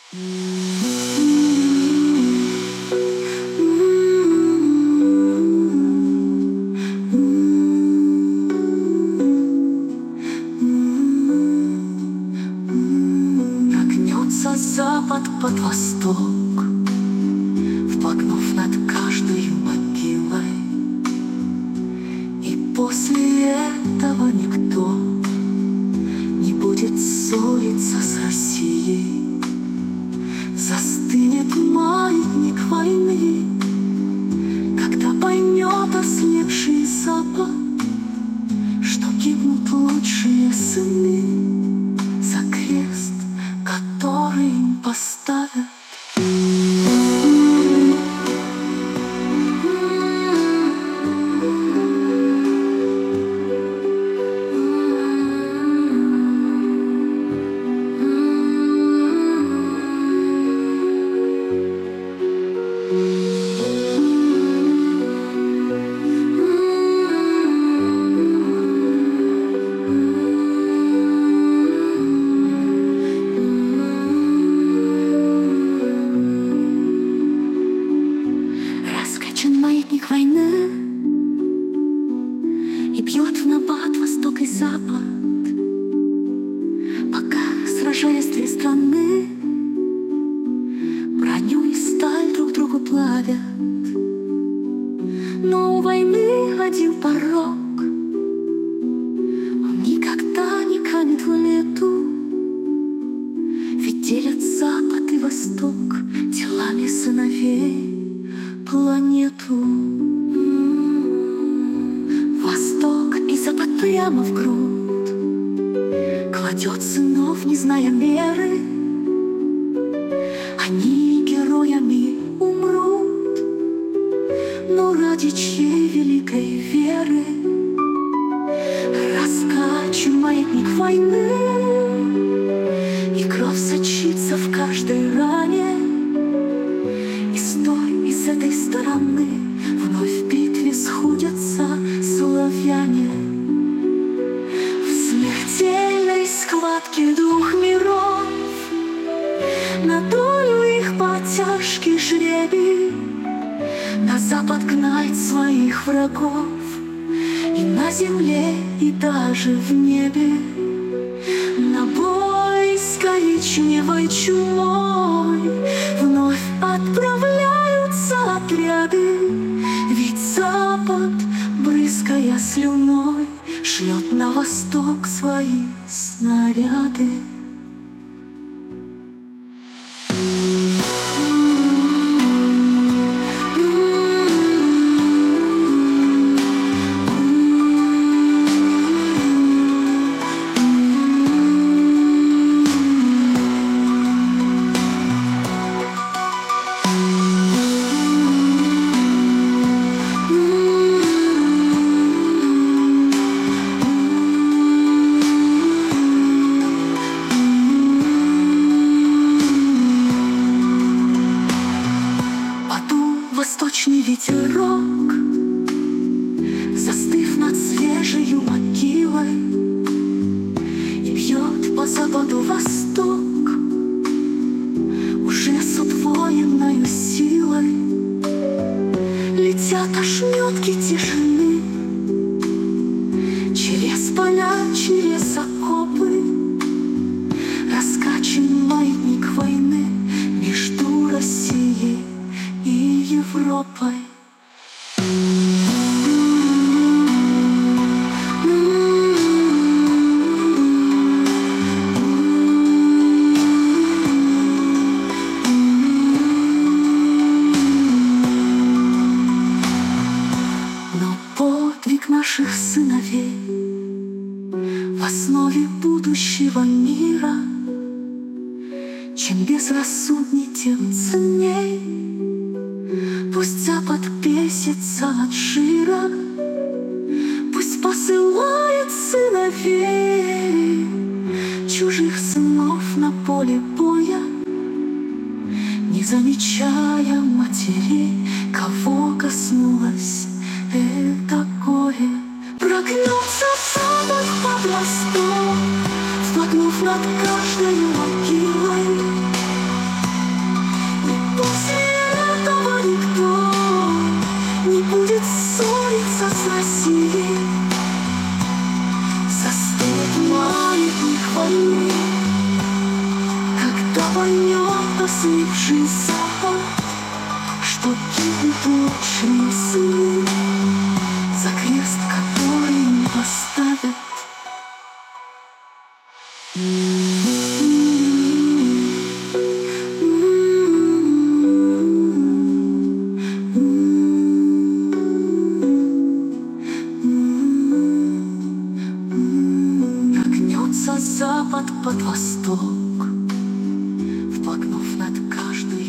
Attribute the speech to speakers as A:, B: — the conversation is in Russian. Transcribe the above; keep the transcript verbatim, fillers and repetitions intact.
A: Прогнется запад под восток, вплакнув над каждой могилой. И после этого никто не будет ссориться с Россией. Застынет маятник войны, когда поймет ослепший Запад, что гибнут лучшие сыны за крест, который им поставят. Маятник войны и бьет в набат восток и запад, пока, сражаясь две страны, броню и сталь друг другу плавят. Но у войны один порог, он никогда не канет в лету, ведь делят запад и восток телами сыновей планету. Восток и запад прямо в грудь кладет сынов, не зная меры. Они героями умрут, но ради чьей великой веры? Раскачан маятник войны, и кровь сочится в каждой ране. С этой стороны вновь в битве сходятся славяне. В смертельной схватке двух миров на долю их пал тяжкий жребий. На запад гнать своих врагов и на земле, и даже в небе. На бой с коричневой чумой вновь отправляются отряды, ведь запад, брызгая слюной, шлет на восток свои снаряды. Восточный ветерок, застыв над свежею могилой, и бьет по западу восток уже с удвоенною силой. Летят ошметки тишины через поля, через окопы. Раскачан маятник войны между Россией и Европой. Но подвиг наших сыновей в основе будущего мира. Чем безрассудней, тем ценней. Пусть Запад бесится от жира, пусть посылает сыновей, чужих сынов на поле боя, не замечая матерей, кого коснулось это горе. Прогнется Запад под восток, вплакнув над каждой могилой. После этого никто не будет ссориться с Россией. Застынет маятник войны, когда поймет ослепший Запад, что гибнут лучшие сны за крест, который им поставят. Прогнется Запад под Восток, вплакнув над каждой